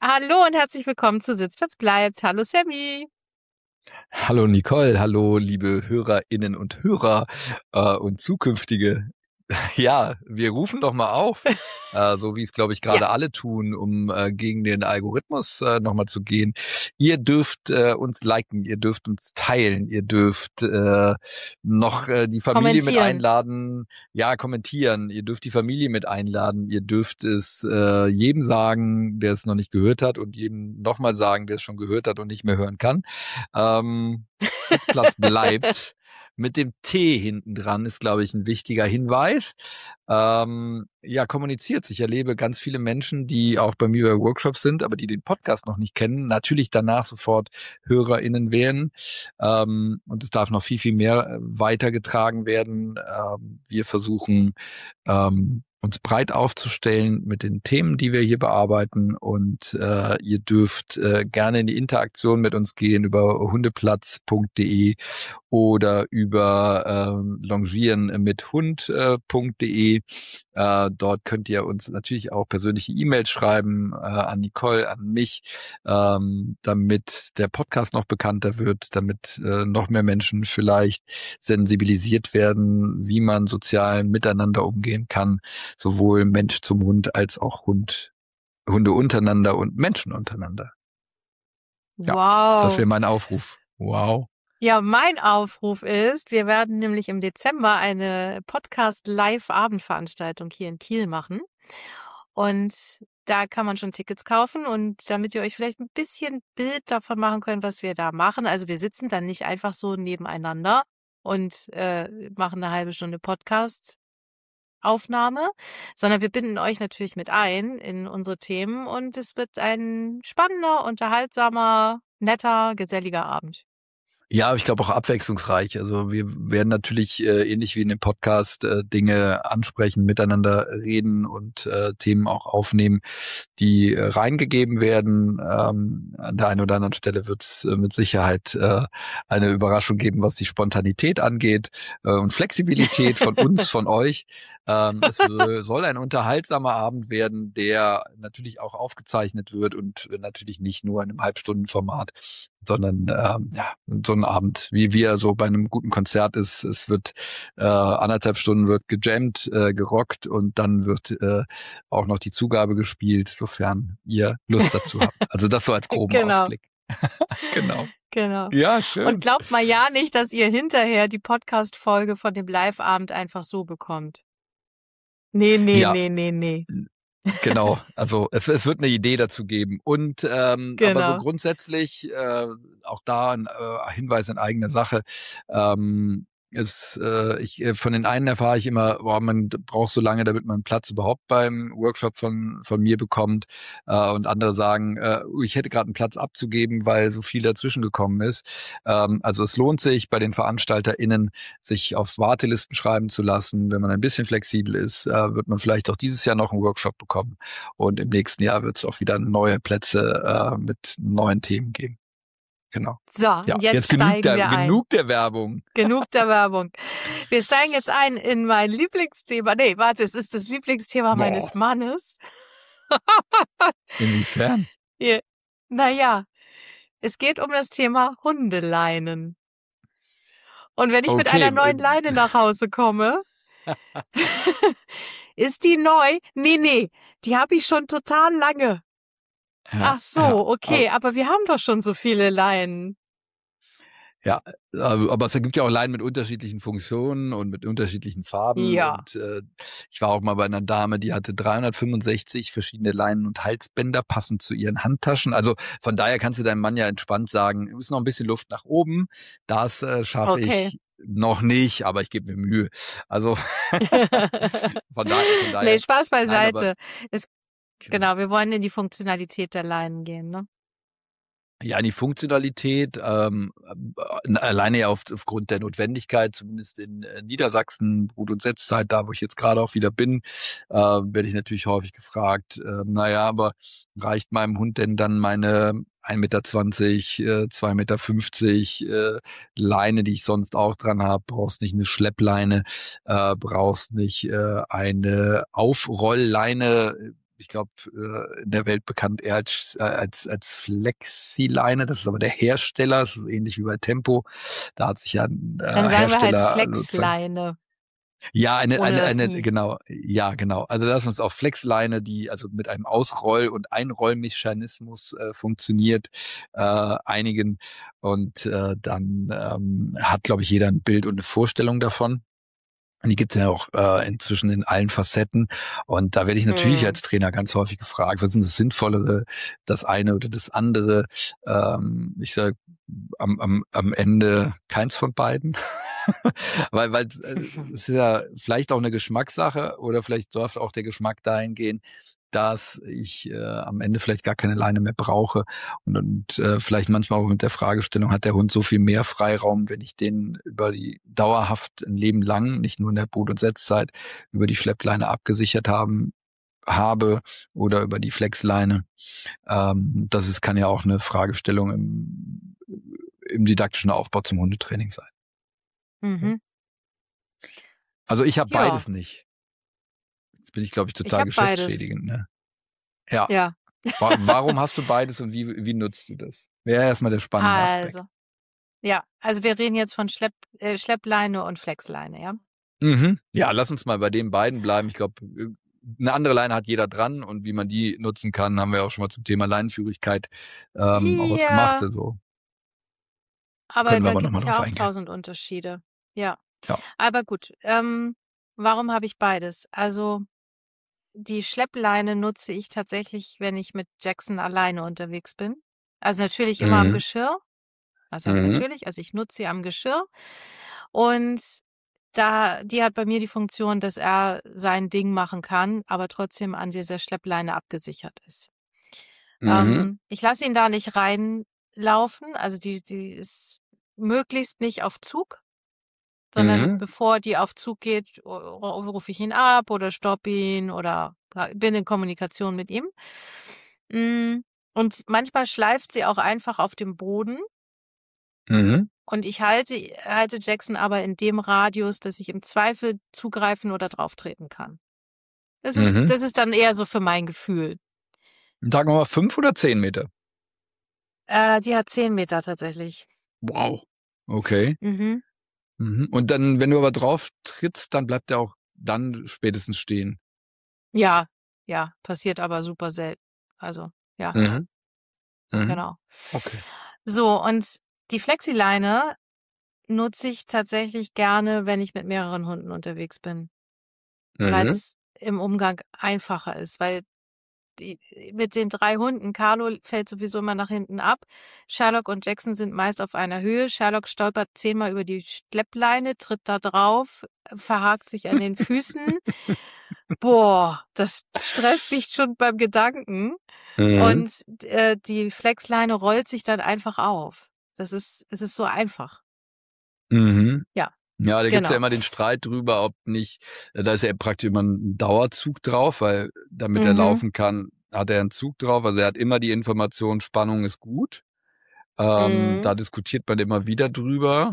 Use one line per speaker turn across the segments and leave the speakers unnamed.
Hallo und herzlich willkommen zu Sitzplatz bleibt. Hallo Sammy.
Hallo Nicole, hallo liebe Hörerinnen und Hörer und zukünftige. Ja, wir rufen doch mal auf, so wie es, glaube ich,
Ja,
gerade alle tun, um gegen den Algorithmus nochmal zu gehen. Ihr dürft uns liken, ihr dürft uns teilen, ihr dürft noch die Familie mit
kommentieren.
einladen, ja, kommentieren, ihr dürft die Familie mit einladen, ihr dürft es jedem sagen, der es noch nicht gehört hat und jedem nochmal sagen, der es schon gehört hat und nicht mehr hören kann. Sitzplatz bleibt. Mit dem T hinten dran ist, glaube ich, ein wichtiger Hinweis. Ja, kommuniziert. Ich erlebe ganz viele Menschen, die auch bei mir bei Workshops sind, aber die den Podcast noch nicht kennen, natürlich danach sofort HörerInnen werden. Und es darf noch viel, viel mehr weitergetragen werden. Wir versuchen, uns breit aufzustellen mit den Themen, die wir hier bearbeiten. Und ihr dürft gerne in die Interaktion mit uns gehen über hundeplatz.de oder über longieren mit hund.de. Dort könnt ihr uns natürlich auch persönliche E-Mails schreiben an Nicole, an mich, damit der Podcast noch bekannter wird, damit noch mehr Menschen vielleicht sensibilisiert werden, wie man sozial miteinander umgehen kann, sowohl Mensch zum Hund als auch Hunde untereinander und Menschen untereinander. Ja, das wäre
Wow.
mein Aufruf. Wow.
Ja, mein Aufruf ist, wir werden nämlich im Dezember eine Podcast-Live-Abendveranstaltung hier in Kiel machen. Und da kann man schon Tickets kaufen. Und damit ihr euch vielleicht ein bisschen Bild davon machen könnt, was wir da machen. Also wir sitzen dann nicht einfach so nebeneinander und machen eine halbe Stunde Podcast-Aufnahme, sondern wir binden euch natürlich mit ein in unsere Themen. Und es wird ein spannender, unterhaltsamer, netter, geselliger Abend.
Ja, ich glaube auch abwechslungsreich. Also wir werden natürlich ähnlich wie in dem Podcast Dinge ansprechen, miteinander reden und Themen auch aufnehmen, die reingegeben werden. An der einen oder anderen Stelle wird es mit Sicherheit eine Überraschung geben, was die Spontanität angeht und Flexibilität von uns, von euch. Soll ein unterhaltsamer Abend werden, der natürlich auch aufgezeichnet wird und natürlich nicht nur in einem Halbstundenformat, sondern ja, so ein Abend, wie er so bei einem guten Konzert ist. Es wird 1,5 Stunden wird gejammt, gerockt und dann wird auch noch die Zugabe gespielt, sofern ihr Lust dazu habt. Also das so als groben
Genau.
Ausblick. Genau.
Genau.
Ja,
Und
schön.
glaubt mal ja nicht, dass ihr hinterher die Podcast-Folge von dem Live-Abend einfach so bekommt. Nee.
Ja,
Nee.
genau. Also es wird eine Idee dazu geben. Und aber so
Genau.
grundsätzlich, auch da ein Hinweis in eigener Sache, von den einen erfahre ich immer, boah, man braucht so lange, damit man einen Platz überhaupt beim Workshop von mir bekommt. Und andere sagen, ich hätte gerade einen Platz abzugeben, weil so viel dazwischen gekommen ist. Also es lohnt sich bei den VeranstalterInnen, sich auf Wartelisten schreiben zu lassen. Wenn man ein bisschen flexibel ist, wird man vielleicht auch dieses Jahr noch einen Workshop bekommen. Und im nächsten Jahr wird es auch wieder neue Plätze mit neuen Themen geben. Genau.
So,
Ja,
und jetzt
jetzt genug
steigen wir ein.
genug der Werbung.
Genug der Werbung. Wir steigen jetzt ein in mein Lieblingsthema. Nee, warte, es ist das Lieblingsthema meines Mannes.
Inwiefern?
Naja, es geht um das Thema Hundeleinen. Und wenn ich mit
Okay.
einer neuen Leine nach Hause komme, ist die neu? Nee, die habe ich schon total lange.
Ja,
Ach so, okay, aber wir haben doch schon so viele Leinen.
Ja, aber es gibt ja auch Leinen mit unterschiedlichen Funktionen und mit unterschiedlichen Farben.
Ja.
Und ich war auch mal bei einer Dame, die hatte 365 verschiedene Leinen und Halsbänder passend zu ihren Handtaschen. Also von daher kannst du deinem Mann ja entspannt sagen, es ist noch ein bisschen Luft nach oben. Das schaffe ich noch nicht, aber ich gebe mir Mühe. Also von daher.
Nee, Spaß beiseite.
Nein,
genau, wir wollen in die Funktionalität der Leinen gehen, ne?
Ja, die Funktionalität, alleine ja aufgrund der Notwendigkeit, zumindest in Niedersachsen, Brut- und Setzzeit, da wo ich jetzt gerade auch wieder bin, werde ich natürlich häufig gefragt, naja, aber reicht meinem Hund denn dann meine 1,20 Meter, 2,50 Meter Leine, die ich sonst auch dran habe? Brauchst nicht eine Schleppleine, brauchst nicht eine Aufrollleine. ich glaube, in der Welt bekannt eher als Flexileine. Das ist aber der Hersteller, das ist ähnlich wie bei Tempo. Da hat sich ja ein
Dann sagen wir halt
Hersteller sozusagen.
Flexleine,
Ja,
ohne das I.
genau, ja, genau. Also das ist auch Flexleine, die also mit einem Ausroll- und Einrollmechanismus funktioniert, einigen. Und dann hat, glaube ich, jeder ein Bild und eine Vorstellung davon. Und die gibt's ja auch inzwischen in allen Facetten. Und da werde ich natürlich
Hm.
als Trainer ganz häufig gefragt, was ist das Sinnvollere, das eine oder das andere? Ich sage am Ende keins von beiden. Weil es ist ja vielleicht auch eine Geschmackssache oder vielleicht darf auch der Geschmack dahin gehen, dass ich am Ende vielleicht gar keine Leine mehr brauche und vielleicht manchmal auch mit der Fragestellung, hat der Hund so viel mehr Freiraum, wenn ich den über die dauerhaft ein Leben lang, nicht nur in der Brut- und Setzzeit, über die Schleppleine abgesichert habe oder über die Flexleine. Das ist, kann ja auch eine Fragestellung im didaktischen Aufbau zum Hundetraining sein.
Mhm.
Also ich habe
Ja,
beides nicht. Jetzt bin ich, glaube ich,
ich
total
habe beides.
geschäftsschädigend. Ne? Ja.
Ja,
Warum hast du beides und wie nutzt du das? Wäre erstmal der spannende Aspekt.
also, ja, also wir reden jetzt von Schleppleine und Flexleine, ja?
Mhm. Ja, lass uns mal bei den beiden bleiben. Ich glaube, eine andere Leine hat jeder dran und wie man die nutzen kann, haben wir auch schon mal zum Thema Leinenführigkeit auch was gemacht.
Ja,
Also
aber
können wir
da
aber nochmal
gibt's
drauf
ja auch
eingehen.
1000 Unterschiede. Ja,
Ja.
aber gut. Warum habe ich beides? Also die Schleppleine nutze ich tatsächlich, wenn ich mit Jackson alleine unterwegs bin. Also natürlich immer am
Mhm.
Geschirr. Was heißt
Mhm.
natürlich? Also ich nutze sie am Geschirr. Und die hat bei mir die Funktion, dass er sein Ding machen kann, aber trotzdem an dieser Schleppleine abgesichert ist.
Mhm.
Ich lasse ihn da nicht reinlaufen. Also die ist möglichst nicht auf Zug, sondern
Mhm.
bevor die auf Zug geht, rufe ich ihn ab oder stopp ihn oder bin in Kommunikation mit ihm. Und manchmal schleift sie auch einfach auf dem Boden.
Mhm.
Und ich halte Jackson aber in dem Radius, dass ich im Zweifel zugreifen oder drauftreten kann.
Mhm.
Das ist dann eher so für mein Gefühl.
Sagen wir mal 5 oder 10 Meter.
Die hat 10 Meter tatsächlich.
Wow. Okay.
Mhm.
Mhm. Und dann, wenn du aber drauf trittst, dann bleibt er auch dann spätestens stehen.
Ja, ja, passiert aber super selten. Also, ja,
Mhm. Mhm.
genau.
Okay.
So, und die Flexileine nutze ich tatsächlich gerne, wenn ich mit mehreren Hunden unterwegs bin, weil
Mhm.
es im Umgang einfacher ist, weil mit den 3 Hunden, Carlo fällt sowieso immer nach hinten ab. Sherlock und Jackson sind meist auf einer Höhe. Sherlock stolpert 10-mal über die Schleppleine, tritt da drauf, verhakt sich an den Füßen. Boah, das stresst mich schon beim Gedanken.
Mhm.
Und die Flexleine rollt sich dann einfach auf. Es ist so einfach.
Mhm.
Ja,
Ja, da gibt's ja
genau.
immer den Streit drüber, ob nicht, da ist ja praktisch immer ein Dauerzug drauf, weil damit er
Mhm.
laufen kann, hat er einen Zug drauf. Also er hat immer die Information, Spannung ist gut.
Mhm.
Da diskutiert man immer wieder drüber.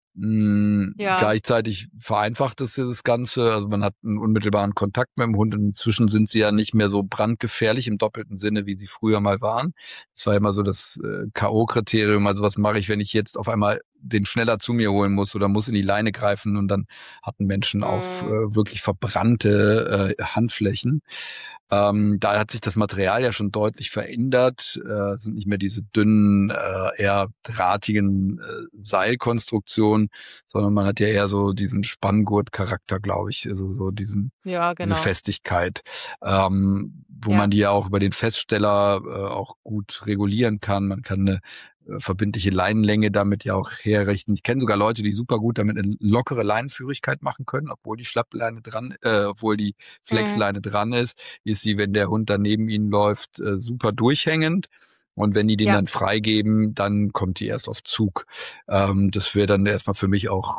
Ja.
Gleichzeitig vereinfacht es das Ganze. Also man hat einen unmittelbaren Kontakt mit dem Hund. Und inzwischen sind sie ja nicht mehr so brandgefährlich im doppelten Sinne, wie sie früher mal waren. Das war immer so das K.O.-Kriterium. Also was mache ich, wenn ich jetzt auf einmal den schneller zu mir holen muss oder muss in die Leine greifen und dann hatten Menschen auf
Mhm.
wirklich verbrannte Handflächen. Da hat sich das Material ja schon deutlich verändert. Sind nicht mehr diese dünnen, eher drahtigen Seilkonstruktionen, sondern man hat ja eher so diesen Spanngurt-Charakter, glaube ich, also so
Ja,
diese
genau.
Festigkeit, wo
Ja.
man die ja auch über den Feststeller auch gut regulieren kann. Man kann eine verbindliche Leinenlänge damit ja auch herrichten. Ich kenne sogar Leute, die super gut damit eine lockere Leinenführigkeit machen können, obwohl die
Mhm.
Flexleine dran ist sie, wenn der Hund dann neben ihnen läuft, super durchhängend. Und wenn die den
Ja.
dann freigeben, dann kommt die erst auf Zug. Das wäre dann erstmal für mich auch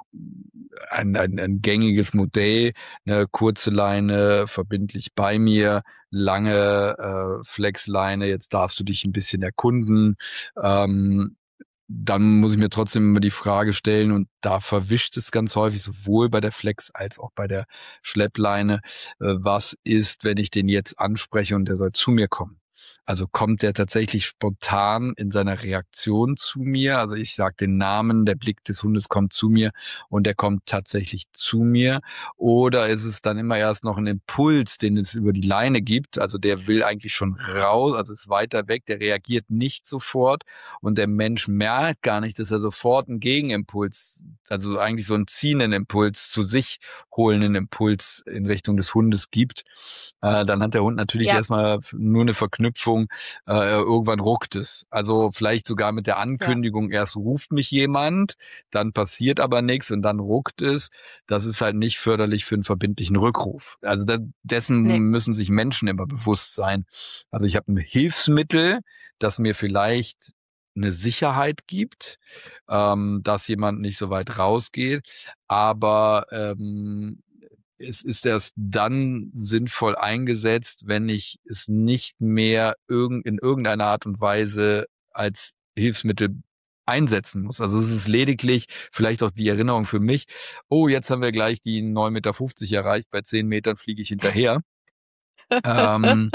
ein gängiges Modell. Eine kurze Leine, verbindlich bei mir, lange Flexleine. Jetzt darfst du dich ein bisschen erkunden. dann muss ich mir trotzdem immer die Frage stellen, und da verwischt es ganz häufig, sowohl bei der Flex als auch bei der Schleppleine, was ist, wenn ich den jetzt anspreche und der soll zu mir kommen? Also kommt der tatsächlich spontan in seiner Reaktion zu mir? Also ich sage den Namen, der Blick des Hundes kommt zu mir und der kommt tatsächlich zu mir. Oder ist es dann immer erst noch ein Impuls, den es über die Leine gibt? Also der will eigentlich schon raus, also ist weiter weg, der reagiert nicht sofort und der Mensch merkt gar nicht, dass er sofort einen Gegenimpuls, also eigentlich so einen ziehenden Impuls, zu sich holenden Impuls in Richtung des Hundes gibt. Dann hat der Hund natürlich
Ja,
erstmal nur eine Verknüpfung, irgendwann ruckt es. Also vielleicht sogar mit der
ja.
Ankündigung, erst ruft mich jemand, dann passiert aber nichts und dann ruckt es. Das ist halt nicht förderlich für einen verbindlichen Rückruf. Also dessen
Nee.
müssen sich Menschen immer bewusst sein. Also ich habe ein Hilfsmittel, das mir vielleicht eine Sicherheit gibt, dass jemand nicht so weit rausgeht, aber es ist erst dann sinnvoll eingesetzt, wenn ich es nicht mehr in irgendeiner Art und Weise als Hilfsmittel einsetzen muss. Also es ist lediglich vielleicht auch die Erinnerung für mich, oh, jetzt haben wir gleich die 9,50 Meter erreicht, bei 10 Metern fliege ich hinterher. Ähm,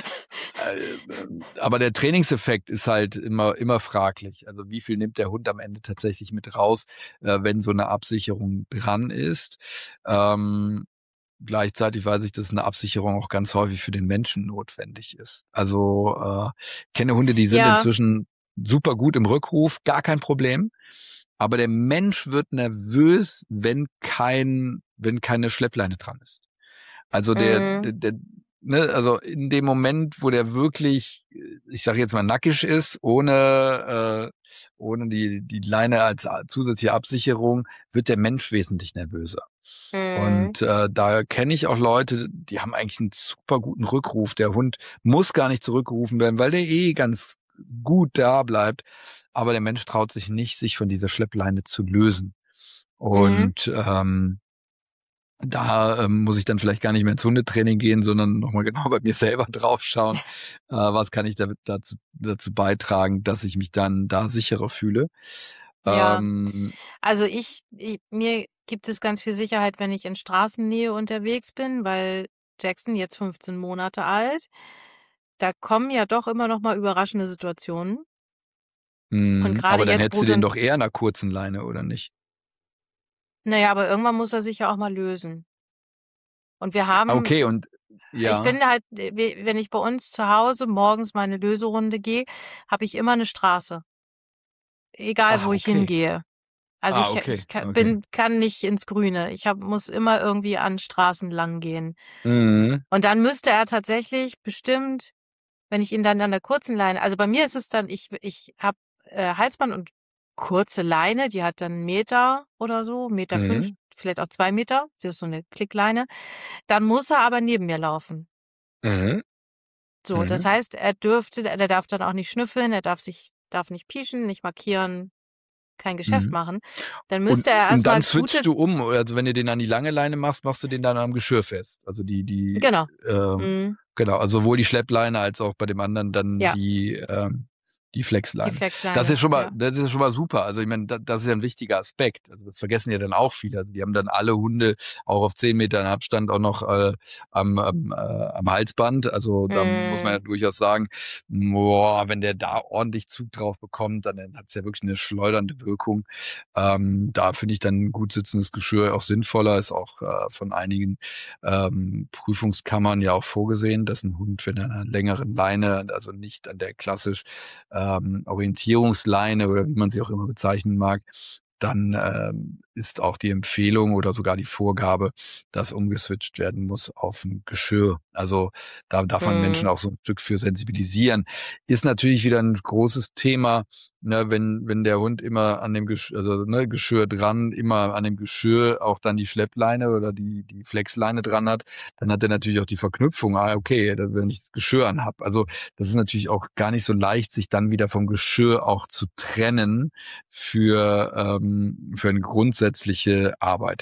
aber der Trainingseffekt ist halt immer fraglich. Also wie viel nimmt der Hund am Ende tatsächlich mit raus, wenn so eine Absicherung dran ist? Gleichzeitig weiß ich, dass eine Absicherung auch ganz häufig für den Menschen notwendig ist. Also kenne Hunde, die sind
Ja,
inzwischen super gut im Rückruf, gar kein Problem. Aber der Mensch wird nervös, wenn keine Schleppleine dran ist. Also
mm,
also in dem Moment, wo der wirklich, ich sage jetzt mal nackig ist, ohne die Leine als zusätzliche Absicherung, wird der Mensch wesentlich nervöser.
mm,
Und da kenne ich auch Leute, die haben eigentlich einen super guten Rückruf. Der Hund muss gar nicht zurückgerufen werden, weil der ganz gut da bleibt. Aber der Mensch traut sich nicht, sich von dieser Schleppleine zu lösen.
mm.
Und da muss ich dann vielleicht gar nicht mehr ins Hundetraining gehen, sondern nochmal genau bei mir selber draufschauen, was kann ich dazu beitragen, dass ich mich dann da sicherer fühle.
Ja.
Ähm,
Also mir gibt es ganz viel Sicherheit, wenn ich in Straßennähe unterwegs bin, weil Jackson jetzt 15 Monate alt. Da kommen ja doch immer noch mal überraschende Situationen. Und gerade
aber dann
jetzt
hättest du
Brut
den
und,
doch eher in einer kurzen Leine, oder nicht?
naja, aber irgendwann muss er sich ja auch mal lösen. Und wir haben,
Okay, und
ich
ja.
bin halt, wenn ich bei uns zu Hause morgens meine Löserunde gehe, habe ich immer eine Straße. Egal, wo ich
Okay.
hingehe. Also
Okay,
ich kann,
okay.
kann nicht ins Grüne. Muss immer irgendwie an Straßen lang gehen.
Mhm.
Und dann müsste er tatsächlich bestimmt, wenn ich ihn dann an der kurzen Leine, also bei mir ist es dann, ich habe Halsband und kurze Leine, die hat dann 1 Meter oder so, 1,5 Meter,
Mhm.
vielleicht auch 2 Meter. Das ist so eine Klickleine. Dann muss er aber neben mir laufen.
Mhm.
So, das
Mhm.
heißt, der darf dann auch nicht schnüffeln, darf nicht pieschen, nicht markieren, kein Geschäft
Mhm.
machen. Dann
Und,
müsste er
und dann
erstmal gute,
switchst du um. Also wenn du den an die lange Leine machst, machst du den dann am Geschirr fest. Also
genau, mm,
genau, also sowohl die Schleppleine als auch bei dem anderen dann
ja,
die
die
Flexleine.
Flexleine, ja.
Das ist schon mal super. Also ich meine, das ist ja ein wichtiger Aspekt. Also das vergessen ja dann auch viele. Also die haben dann alle Hunde auch auf 10 Metern Abstand auch noch am Halsband. Also da muss man ja
Mm,
durchaus sagen, boah, wenn der da ordentlich Zug drauf bekommt, dann hat es ja wirklich eine schleudernde Wirkung. Da finde ich dann ein gut sitzendes Geschirr auch sinnvoller, ist auch von einigen Prüfungskammern ja auch vorgesehen, dass ein Hund, wenn er an einer längeren Leine, also nicht an der klassisch Orientierungsleine oder wie man sie auch immer bezeichnen mag, dann ist auch die Empfehlung oder sogar die Vorgabe, dass umgeswitcht werden muss auf ein Geschirr. Also da darf man Menschen
mm,
auch so ein Stück für sensibilisieren. Ist natürlich wieder ein großes Thema, ne, wenn der Hund immer an dem Geschirr, also ne, Geschirr dran, immer an dem Geschirr auch dann die Schleppleine oder die Flexleine dran hat, dann hat er natürlich auch die Verknüpfung, okay, wenn ich das Geschirr anhab. Also das ist natürlich auch gar nicht so leicht, sich dann wieder vom Geschirr auch zu trennen für eine grundsätzliche Arbeit.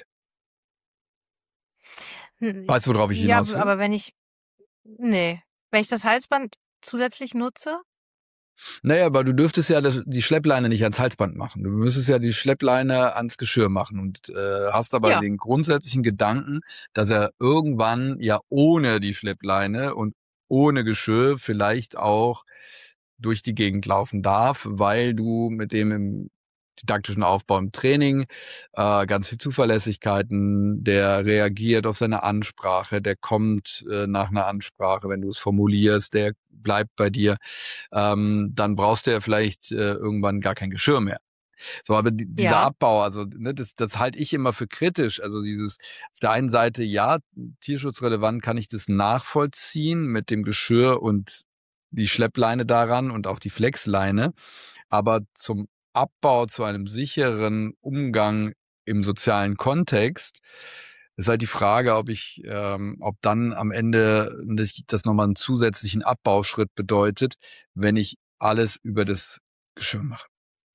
Weißt du, worauf ich
ja,
hinaus will?
aber nee, wenn ich das Halsband zusätzlich nutze,
Naja, aber du dürftest ja die Schleppleine nicht ans Halsband machen. Du müsstest ja die Schleppleine ans Geschirr machen und hast aber
Ja,
den grundsätzlichen Gedanken, dass er irgendwann ja ohne die Schleppleine und ohne Geschirr vielleicht auch durch die Gegend laufen darf, weil du mit dem im didaktischen Aufbau im Training ganz viel Zuverlässigkeiten, der reagiert auf seine Ansprache, der kommt nach einer Ansprache, wenn du es formulierst, der bleibt bei dir, dann brauchst du ja vielleicht irgendwann gar kein Geschirr mehr. So, aber dieser
ja.
Abbau, also ne, das halte ich immer für kritisch. Also dieses auf der einen Seite, ja, tierschutzrelevant kann ich das nachvollziehen mit dem Geschirr und die Schleppleine daran und auch die Flexleine, aber zum Abbau zu einem sicheren Umgang im sozialen Kontext ist halt die Frage, ob dann am Ende das nochmal einen zusätzlichen Abbauschritt bedeutet, wenn ich alles über das Geschirr mache.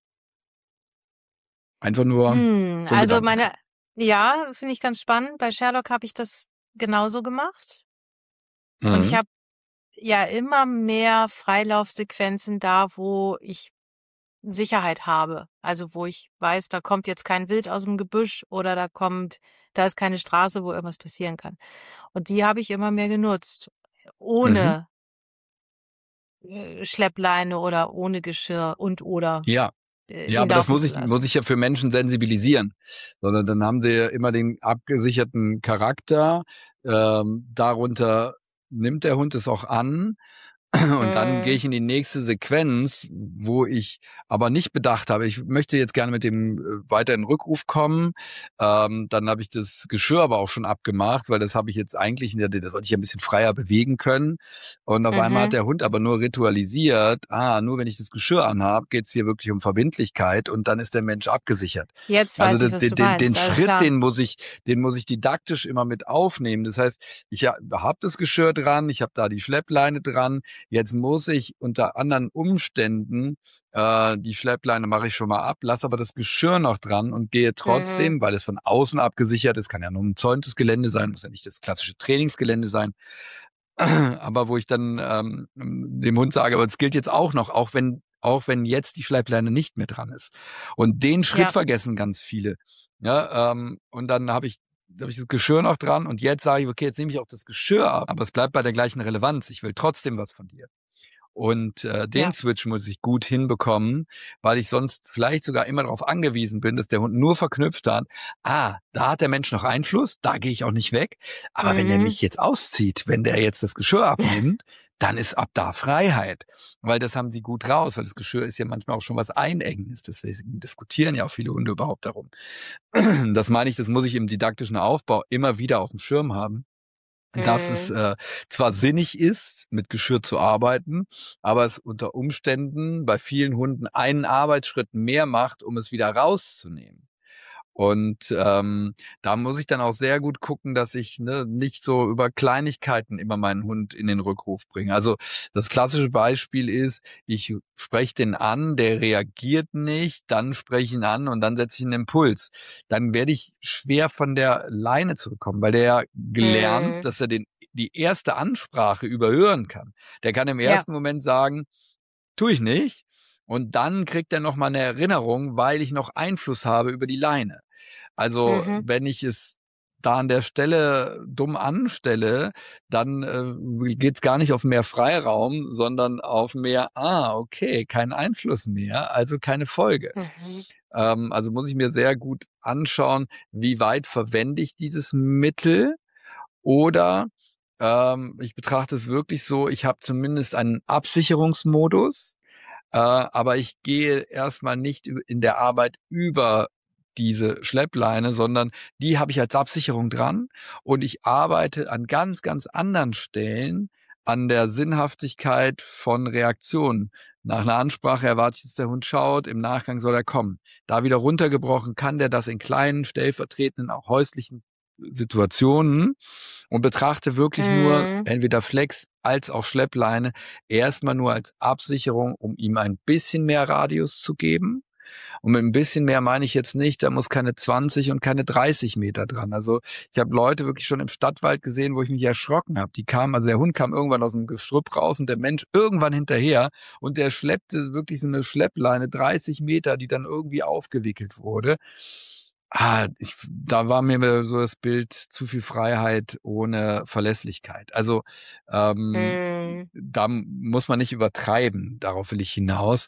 Einfach nur so ein
Also
Gedankengang.
ja, finde ich ganz spannend. Bei Sherlock habe ich das genauso gemacht. Und ich
Mhm.
habe ja immer mehr Freilaufsequenzen da, wo ich Sicherheit habe. Also wo ich weiß, da kommt jetzt kein Wild aus dem Gebüsch oder da ist keine Straße, wo irgendwas passieren kann. Und die habe ich immer mehr genutzt.
Mhm.
Ohne Schleppleine oder ohne Geschirr und oder
Ja. Ja,
ihn
aber das
laufen
muss
zu
muss
lassen.
ich ja für Menschen sensibilisieren. Sondern dann haben sie ja immer den abgesicherten Charakter. Darunter nimmt der Hund es auch an. Und dann gehe
Mhm.
ich in die nächste Sequenz, wo ich aber nicht bedacht habe, ich möchte jetzt gerne mit dem weiter in den Rückruf kommen. Dann habe ich das Geschirr aber auch schon abgemacht, weil das habe ich jetzt eigentlich, das sollte ich ja ein bisschen freier bewegen können. Und auf einmal hat
Mhm.
der Hund aber nur ritualisiert, nur wenn ich das Geschirr anhabe, geht es hier wirklich um Verbindlichkeit und dann ist der Mensch abgesichert.
Jetzt
Also
weiß ich, was du
den
meinst. Alles
Schritt,
klar.
den muss ich didaktisch immer mit aufnehmen. Das heißt, ich habe das Geschirr dran, ich habe da die Schleppleine dran. Jetzt muss ich unter anderen Umständen, die Schleppleine mache ich schon mal ab, lass aber das Geschirr noch dran und gehe
Mhm.
trotzdem, weil es von außen abgesichert ist, kann ja nur ein umzäuntes Gelände sein, muss ja nicht das klassische Trainingsgelände sein, aber wo ich dann dem Hund sage, aber es gilt jetzt auch noch, auch wenn jetzt die Schleppleine nicht mehr dran ist. Und den Schritt
Ja.
vergessen ganz viele. Ja, und dann hab ich das Geschirr noch dran und jetzt sage ich, okay, jetzt nehme ich auch das Geschirr ab, aber es bleibt bei der gleichen Relevanz. Ich will trotzdem was von dir. Und den
Ja.
Switch muss ich gut hinbekommen, weil ich sonst vielleicht sogar immer darauf angewiesen bin, dass der Hund nur verknüpft hat, da hat der Mensch noch Einfluss, da gehe ich auch nicht weg. Aber wenn der
Mhm.
mich jetzt auszieht, wenn der jetzt das Geschirr abnimmt, dann ist ab da Freiheit. Weil das haben sie gut raus, weil das Geschirr ist ja manchmal auch schon was Einengendes. Deswegen diskutieren ja auch viele Hunde überhaupt darum. Das meine ich, das muss ich im didaktischen Aufbau immer wieder auf dem Schirm haben, dass es
Mhm.
zwar sinnig ist, mit Geschirr zu arbeiten, aber es unter Umständen bei vielen Hunden einen Arbeitsschritt mehr macht, um es wieder rauszunehmen. Und da muss ich dann auch sehr gut gucken, dass ich nicht so über Kleinigkeiten immer meinen Hund in den Rückruf bringe. Also das klassische Beispiel ist, ich spreche den an, der reagiert nicht, dann spreche ich ihn an und dann setze ich einen Impuls. Dann werde ich schwer von der Leine zurückkommen, weil der ja gelernt,
Mhm.
dass er die erste Ansprache überhören kann. Der kann im
Ja.
ersten Moment sagen, tue ich nicht. Und dann kriegt er nochmal eine Erinnerung, weil ich noch Einfluss habe über die Leine. Also
Mhm.
wenn ich es da an der Stelle dumm anstelle, dann geht es gar nicht auf mehr Freiraum, sondern auf mehr, okay, kein Einfluss mehr, also keine Folge.
Mhm.
Also muss ich mir sehr gut anschauen, wie weit verwende ich dieses Mittel oder ich betrachte es wirklich so, ich habe zumindest einen Absicherungsmodus, aber ich gehe erstmal nicht in der Arbeit über diese Schleppleine, sondern die habe ich als Absicherung dran und ich arbeite an ganz, ganz anderen Stellen an der Sinnhaftigkeit von Reaktionen. Nach einer Ansprache erwarte ich, dass der Hund schaut, im Nachgang soll er kommen. Da wieder runtergebrochen, kann der das in kleinen, stellvertretenden, auch häuslichen Situationen und betrachte wirklich nur
Mhm.
entweder Flex als auch Schleppleine erstmal nur als Absicherung, um ihm ein bisschen mehr Radius zu geben. Und mit ein bisschen mehr meine ich jetzt nicht, da muss keine 20 und keine 30 Meter dran. Also ich habe Leute wirklich schon im Stadtwald gesehen, wo ich mich erschrocken habe. Die kamen, also der Hund kam irgendwann aus dem Gestrüpp raus und der Mensch irgendwann hinterher und der schleppte wirklich so eine Schleppleine, 30 Meter, die dann irgendwie aufgewickelt wurde. Da war mir so das Bild zu viel Freiheit ohne Verlässlichkeit. Also
Mm,
da muss man nicht übertreiben, darauf will ich hinaus,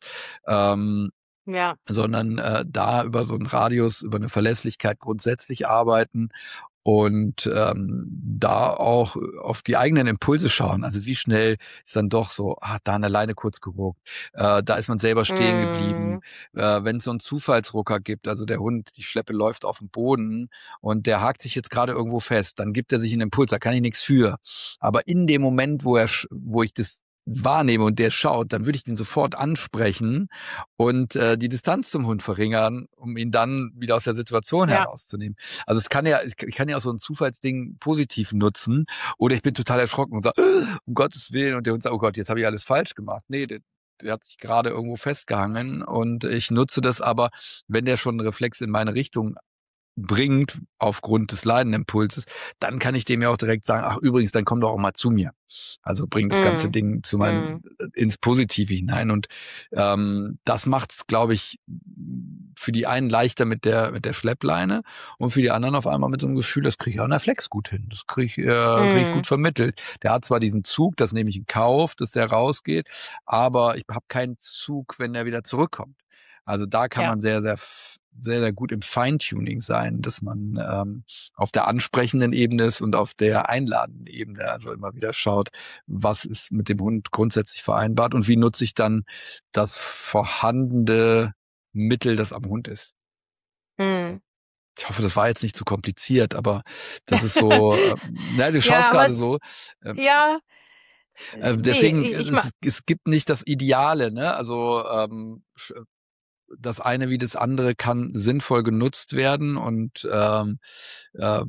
ja.
sondern da über so einen Radius, über eine Verlässlichkeit grundsätzlich arbeiten und da auch auf die eigenen Impulse schauen. Also wie schnell ist dann doch so, da an der Leine kurz geruckt, da ist man selber stehen geblieben.
Mm,
Wenn es so einen Zufallsrucker gibt, also der Hund, die Schleppe läuft auf dem Boden und der hakt sich jetzt gerade irgendwo fest, dann gibt er sich einen Impuls, da kann ich nichts für. Aber in dem Moment, wo ich das wahrnehme und der schaut, dann würde ich den sofort ansprechen und die Distanz zum Hund verringern, um ihn dann wieder aus der Situation
ja.
herauszunehmen. Also ich kann ja auch so ein Zufallsding positiv nutzen oder ich bin total erschrocken und sage, um Gottes Willen, und der Hund sagt, oh Gott, jetzt habe ich alles falsch gemacht. Nee, der hat sich gerade irgendwo festgehangen und ich nutze das aber, wenn der schon einen Reflex in meine Richtung bringt, aufgrund des Leidenimpulses, dann kann ich dem ja auch direkt sagen, ach übrigens, dann komm doch auch mal zu mir. Also bring das ganze
Mm,
Ding
mm,
ins Positive hinein. Und das macht es, glaube ich, für die einen leichter mit der Schleppleine und für die anderen auf einmal mit so einem Gefühl, das kriege ich auch in der Flex gut hin. Das krieg ich
mm,
gut vermittelt. Der hat zwar diesen Zug, das nehme ich in Kauf, dass der rausgeht, aber ich habe keinen Zug, wenn er wieder zurückkommt. Also da kann
ja.
man sehr, sehr, sehr, sehr gut im Feintuning sein, dass man auf der ansprechenden Ebene ist und auf der einladenden Ebene. Also immer wieder schaut, was ist mit dem Hund grundsätzlich vereinbart und wie nutze ich dann das vorhandene Mittel, das am Hund ist.
Mm.
Ich hoffe, das war jetzt nicht zu kompliziert, aber das ist so, du
Ja,
schaust
aber
gerade so. Ähm,
ja, nee,
deswegen,
ich mach,
es gibt nicht das Ideale, ne? Also das eine wie das andere kann sinnvoll genutzt werden und äh,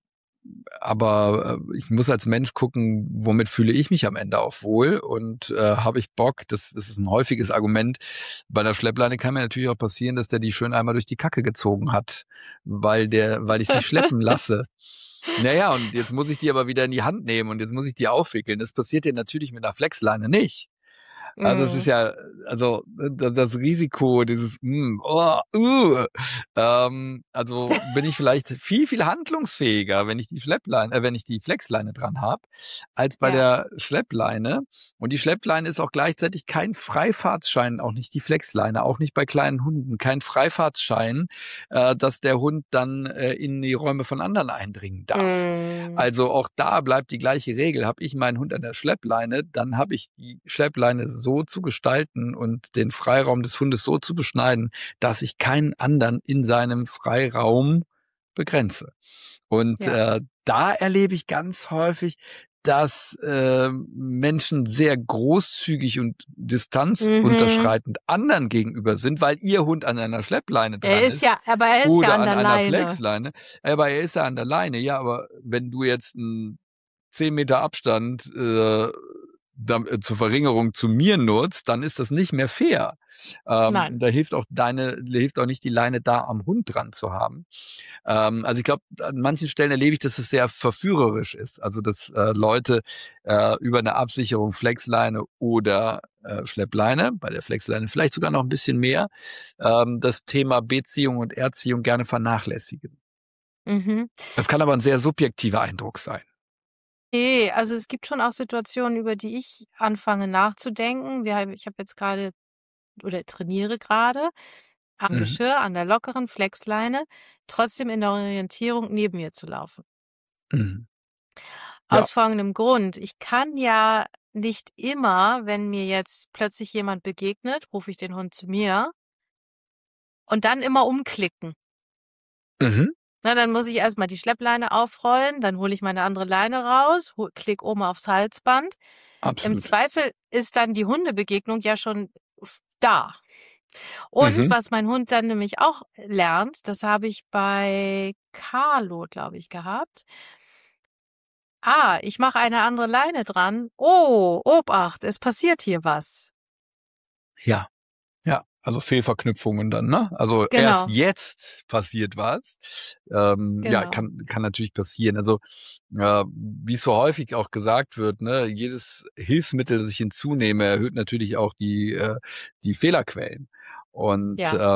aber ich muss als Mensch gucken, womit fühle ich mich am Ende auch wohl und habe ich Bock, das ist ein häufiges Argument. Bei der Schleppleine kann mir natürlich auch passieren, dass der die schön einmal durch die Kacke gezogen hat, weil ich die schleppen lasse. Naja, und jetzt muss ich die aber wieder in die Hand nehmen und jetzt muss ich die aufwickeln. Das passiert dir natürlich mit einer Flexleine nicht. Also es ist
mm,
ja, also das Risiko, also bin ich vielleicht viel, viel handlungsfähiger, wenn ich die wenn ich die Flexleine dran habe, als bei
ja.
der Schleppleine. Und die Schleppleine ist auch gleichzeitig kein Freifahrtsschein, auch nicht die Flexleine, auch nicht bei kleinen Hunden, kein Freifahrtsschein, dass der Hund dann in die Räume von anderen eindringen darf.
Mm,
Also auch da bleibt die gleiche Regel. Habe ich meinen Hund an der Schleppleine, dann habe ich die Schleppleine so zu gestalten und den Freiraum des Hundes so zu beschneiden, dass ich keinen anderen in seinem Freiraum begrenze. Und
ja.
da erlebe ich ganz häufig, dass Menschen sehr großzügig und
Mhm.
distanzunterschreitend anderen gegenüber sind, weil ihr Hund an einer Schleppleine dran ist
Aber er ist ja
oder
an
an
der
einer
Leine.
Flexleine. Aber er ist ja an der Leine. Ja, aber wenn du jetzt einen 10 Meter Abstand zur Verringerung zu mir nutzt, dann ist das nicht mehr fair.
Nein.
Da hilft auch nicht die Leine da am Hund dran zu haben. Also ich glaube, an manchen Stellen erlebe ich, dass es sehr verführerisch ist. Also dass Leute über eine Absicherung Flexleine oder Schleppleine, bei der Flexleine vielleicht sogar noch ein bisschen mehr, das Thema Beziehung und Erziehung gerne vernachlässigen.
Mhm.
Das kann aber ein sehr subjektiver Eindruck sein.
Nee, also es gibt schon auch Situationen, über die ich anfange nachzudenken. Ich habe jetzt gerade oder trainiere gerade am
Mhm.
Geschirr, an der lockeren Flexleine, trotzdem in der Orientierung neben mir zu laufen.
Mhm. Ja.
Aus folgendem Grund. Ich kann ja nicht immer, wenn mir jetzt plötzlich jemand begegnet, rufe ich den Hund zu mir und dann immer umklicken.
Mhm.
Na, dann muss ich erstmal die Schleppleine aufrollen, dann hole ich meine andere Leine raus, klick oben aufs Halsband. Im
Absolut.
Zweifel ist dann die Hundebegegnung ja schon da. Und
Mhm.
was mein Hund dann nämlich auch lernt, das habe ich bei Carlo, glaube ich, gehabt. Ich mache eine andere Leine dran. Oh, Obacht, es passiert hier was.
Ja. Ja. Also Fehlverknüpfungen dann, ne? Also erst
Genau,
jetzt passiert was. Ja,
genau.
kann natürlich passieren. Also wie es so häufig auch gesagt wird, ne, jedes Hilfsmittel, das ich hinzunehme, erhöht natürlich auch die Fehlerquellen. Und
Ja.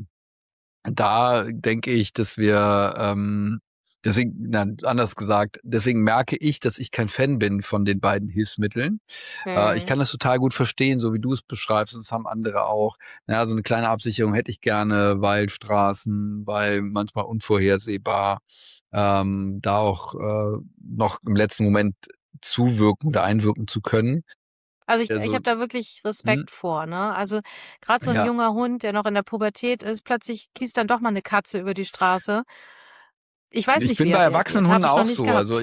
da denke ich, dass wir deswegen, nein, anders gesagt, deswegen merke ich, dass ich kein Fan bin von den beiden Hilfsmitteln. Ich
Hm.
kann das total gut verstehen, so wie du es beschreibst, und das haben andere auch. Naja, so eine kleine Absicherung hätte ich gerne, weil Straßen, weil manchmal unvorhersehbar, da auch noch im letzten Moment zuwirken oder einwirken zu können.
Also ich
Also,
habe da wirklich
hm,
Respekt vor, ne? Also gerade so ein
ja.
junger Hund, der noch in der Pubertät ist, plötzlich gießt dann doch mal eine Katze über die Straße. Ich weiß
Ich
nicht, wie
bin bei
er
erwachsenen
reagiert. Habe
Hunden
ich noch
auch
nicht
so. Also
gehabt.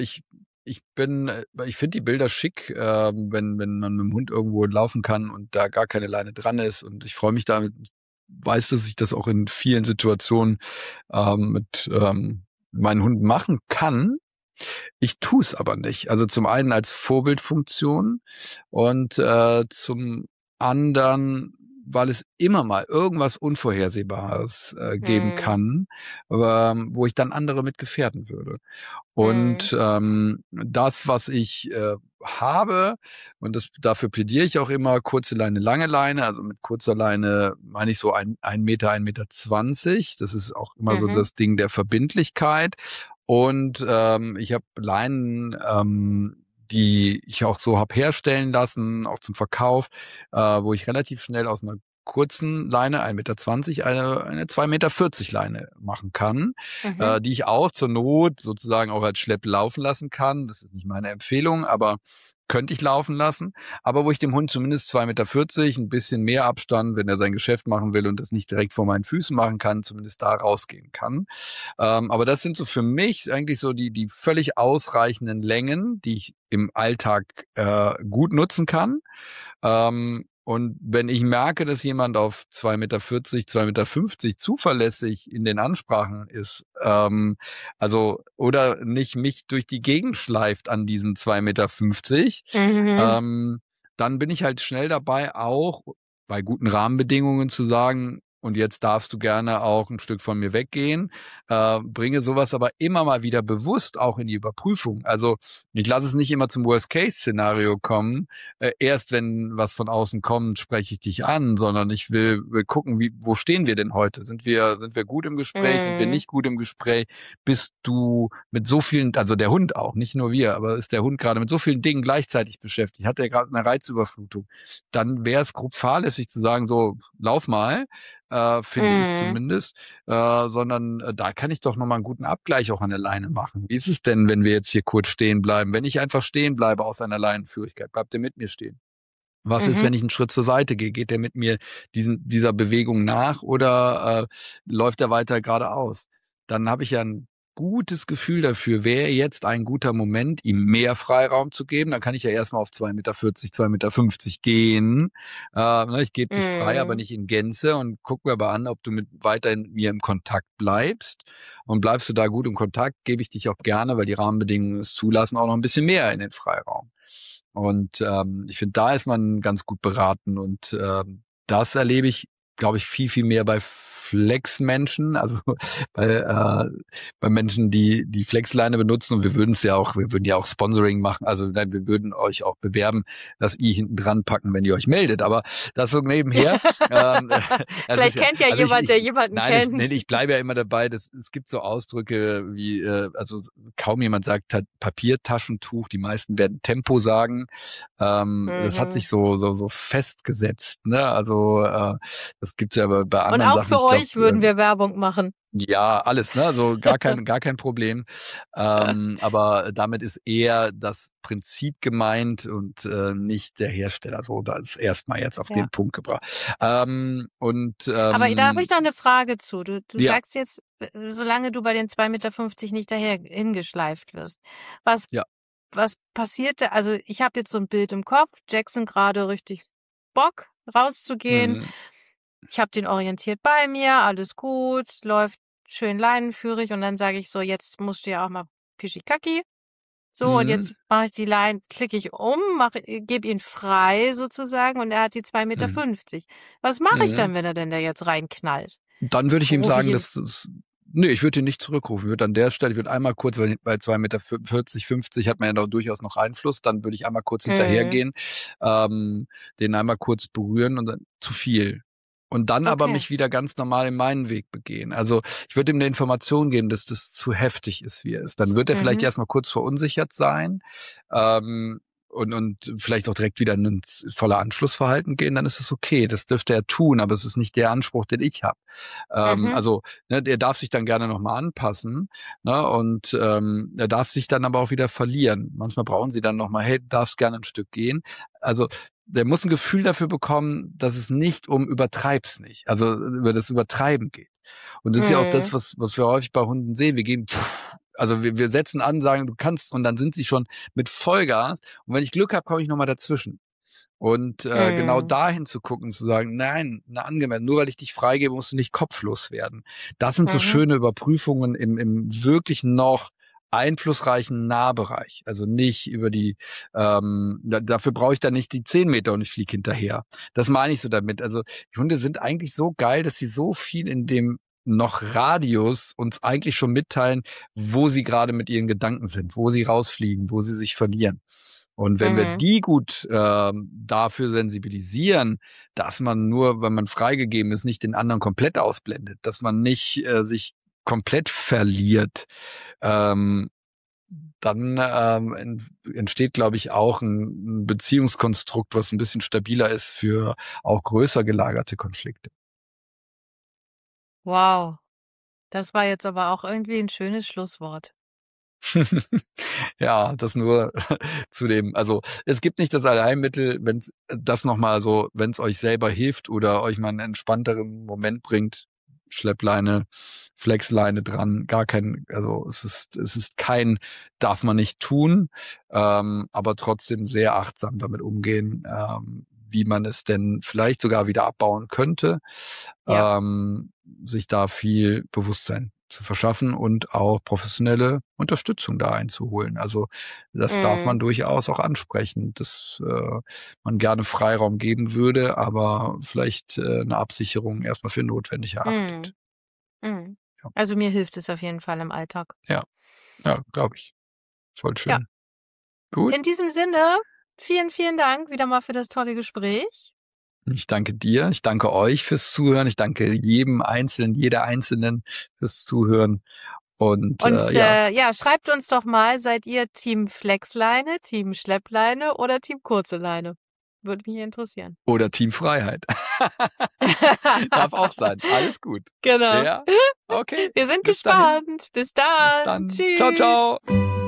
ich finde die Bilder schick, wenn man mit dem Hund irgendwo laufen kann und da gar keine Leine dran ist. Und ich freue mich damit, ich weiß, dass ich das auch in vielen Situationen mit meinen Hunden machen kann. Ich tue es aber nicht. Also zum einen als Vorbildfunktion und zum anderen, weil es immer mal irgendwas Unvorhersehbares geben
Hm.
kann, wo ich dann andere mit gefährden würde.
Hm.
Und das, was ich habe, und dafür plädiere ich auch immer, kurze Leine, lange Leine. Also mit kurzer Leine meine ich so ein Meter, 1,20 Meter. Das ist auch immer so
Mhm.
das Ding der Verbindlichkeit. Und ich habe Leinen, die ich auch so habe herstellen lassen, auch zum Verkauf, wo ich relativ schnell aus einer kurzen Leine, 1,20 Meter, eine 2,40 Meter Leine machen kann,
Mhm.
die ich auch zur Not sozusagen auch als Schlepp laufen lassen kann. Das ist nicht meine Empfehlung, aber könnte ich laufen lassen. Aber wo ich dem Hund zumindest 2,40 Meter, ein bisschen mehr Abstand, wenn er sein Geschäft machen will und das nicht direkt vor meinen Füßen machen kann, zumindest da rausgehen kann. Aber das sind so für mich eigentlich so die völlig ausreichenden Längen, die ich im Alltag gut nutzen kann. Und wenn ich merke, dass jemand auf 2,40 Meter, 2,50 Meter zuverlässig in den Ansprachen ist, also oder nicht mich durch die Gegend schleift an diesen 2,50 Meter,
Mhm.
dann bin ich halt schnell dabei, auch bei guten Rahmenbedingungen zu sagen, und jetzt darfst du gerne auch ein Stück von mir weggehen. Bringe sowas aber immer mal wieder bewusst auch in die Überprüfung. Also ich lasse es nicht immer zum Worst-Case-Szenario kommen. Erst wenn was von außen kommt, spreche ich dich an, sondern ich will gucken, wo stehen wir denn heute? Sind wir gut im Gespräch? Sind wir
Mhm.
nicht gut im Gespräch? Bist du mit so vielen, also der Hund auch, nicht nur wir, aber ist der Hund gerade mit so vielen Dingen gleichzeitig beschäftigt? Hat er gerade eine Reizüberflutung? Dann wäre es grob fahrlässig zu sagen, so, lauf mal, finde ich
Mhm.
zumindest, sondern da kann ich doch nochmal einen guten Abgleich auch an der Leine machen. Wie ist es denn, wenn wir jetzt hier kurz stehen bleiben? Wenn ich einfach stehen bleibe aus einer Leinenführigkeit, bleibt er mit mir stehen? Was ist,
Mhm.
wenn ich einen Schritt zur Seite gehe? Geht er mit mir dieser Bewegung nach oder läuft er weiter geradeaus? Dann habe ich ja ein gutes Gefühl dafür, wäre jetzt ein guter Moment, ihm mehr Freiraum zu geben. Dann kann ich ja erstmal auf 2,40 Meter, 2,50 Meter gehen. Ne, ich gebe dich frei, aber
Mhm.
nicht in Gänze und guck mir aber an, ob du weiterhin mit mir im Kontakt bleibst. Und bleibst du da gut im Kontakt, gebe ich dich auch gerne, weil die Rahmenbedingungen es zulassen, auch noch ein bisschen mehr in den Freiraum. Und ich finde, da ist man ganz gut beraten. Und das erlebe ich, glaube ich, viel mehr bei Flex-Menschen, also bei Menschen, die Flexleine benutzen. Und wir würden ja auch Sponsoring machen. Also nein, wir würden euch auch bewerben, dass ihr hinten dran packen, wenn ihr euch meldet. Aber das so nebenher. Ähm, das ist
Vielleicht
ja,
kennt ja
also
jemand, der jemanden
nein,
kennt.
ich bleibe ja immer dabei. Es gibt so Ausdrücke wie, also kaum jemand sagt Papiertaschentuch, die meisten werden Tempo sagen. Das hat
Mhm.
sich so festgesetzt, ne? Also das gibt's ja bei
Und
anderen
auch
Sachen.
für
Ich glaube,
euch würden wir Werbung machen.
ja, alles, ne? Also gar kein Problem. Aber damit ist eher das Prinzip gemeint und nicht der Hersteller. So, da ist erstmal jetzt auf
Ja.
den Punkt gebracht.
Aber da habe ich noch eine Frage zu. Du
Ja,
sagst jetzt, solange du bei den 2,50 Meter nicht daher hingeschleift wirst. Was,
ja.
was passiert da? Also ich habe jetzt so ein Bild im Kopf. Jackson gerade richtig Bock, rauszugehen.
Mhm.
Ich habe den orientiert bei mir, alles gut, läuft schön leinenführig und dann sage ich so, jetzt musst du ja auch mal Pischikaki. So, und jetzt mache ich die Leine, klicke ich um, gebe ihn frei sozusagen und er hat die 2,50 Meter. Was mache ich dann, wenn er denn da jetzt reinknallt?
Dann würde ich ihm
Rufe ich
sagen,
ihn-
nee, ich würde ihn nicht zurückrufen. Ich würde an der Stelle, ich würde einmal kurz, weil bei 2,40 Meter, 50 hat man ja noch durchaus noch Einfluss, dann würde ich einmal kurz hinterhergehen, den einmal kurz berühren und dann zu viel. Und dann aber mich wieder ganz normal in meinen Weg begehen. Also ich würde ihm eine Information geben, dass das zu heftig ist, wie er ist. Dann wird er vielleicht erstmal kurz verunsichert sein und vielleicht auch direkt wieder in ein voller Anschlussverhalten gehen, dann ist es okay. Das dürfte er tun, aber es ist nicht der Anspruch, den ich habe. Also der darf sich dann gerne nochmal anpassen, ne? Und er darf sich dann aber auch wieder verlieren. Manchmal brauchen sie dann nochmal, hey, du darfst gerne ein Stück gehen. Also der muss ein Gefühl dafür bekommen, dass es nicht um übertreib's nicht, also über das Übertreiben geht. Und das ist ja auch das, was wir häufig bei Hunden sehen. Wir gehen, also wir setzen an, sagen, du kannst, und dann sind sie schon mit Vollgas. Und wenn ich Glück habe, komme ich nochmal dazwischen. Und genau dahin zu gucken, zu sagen, nein, angemessen, nur weil ich dich freigebe, musst du nicht kopflos werden. Das sind so schöne Überprüfungen im wirklich noch einflussreichen Nahbereich. Also nicht über die, dafür brauche ich dann nicht die 10 Meter und ich fliege hinterher. Das meine ich so damit. Also die Hunde sind eigentlich so geil, dass sie so viel in dem noch Radius uns eigentlich schon mitteilen, wo sie gerade mit ihren Gedanken sind, wo sie rausfliegen, wo sie sich verlieren. Und wenn wir die gut dafür sensibilisieren, dass man nur, wenn man freigegeben ist, nicht den anderen komplett ausblendet, dass man nicht sich komplett verliert, dann entsteht, glaube ich, auch ein Beziehungskonstrukt, was ein bisschen stabiler ist für auch größer gelagerte Konflikte.
Wow, das war jetzt aber auch irgendwie ein schönes Schlusswort.
Ja, das nur zu dem, also es gibt nicht das Allheilmittel, wenn es das nochmal so, wenn es euch selber hilft oder euch mal einen entspannteren Moment bringt, Schleppleine, Flexleine dran, gar kein, also es ist kein, darf man nicht tun, aber trotzdem sehr achtsam damit umgehen, wie man es denn vielleicht sogar wieder abbauen könnte, sich da viel Bewusstsein zu verschaffen und auch professionelle Unterstützung da einzuholen. Also das darf man durchaus auch ansprechen, dass man gerne Freiraum geben würde, aber vielleicht eine Absicherung erstmal für notwendig erachtet.
Ja. Also mir hilft es auf jeden Fall im Alltag.
Ja, glaube ich. Voll schön.
Ja.
Gut.
In diesem Sinne, vielen, vielen Dank wieder mal für das tolle Gespräch.
Ich danke dir, ich danke euch fürs Zuhören, ich danke jedem Einzelnen, jeder Einzelnen fürs Zuhören. Und
schreibt uns doch mal, seid ihr Team Flexleine, Team Schleppleine oder Team kurze Leine? Würde mich interessieren.
Oder Team Freiheit. Darf auch sein. Alles gut.
Genau.
Ja? Okay.
Wir sind gespannt. Bis dann.
Bis dann.
Tschüss.
Ciao, ciao.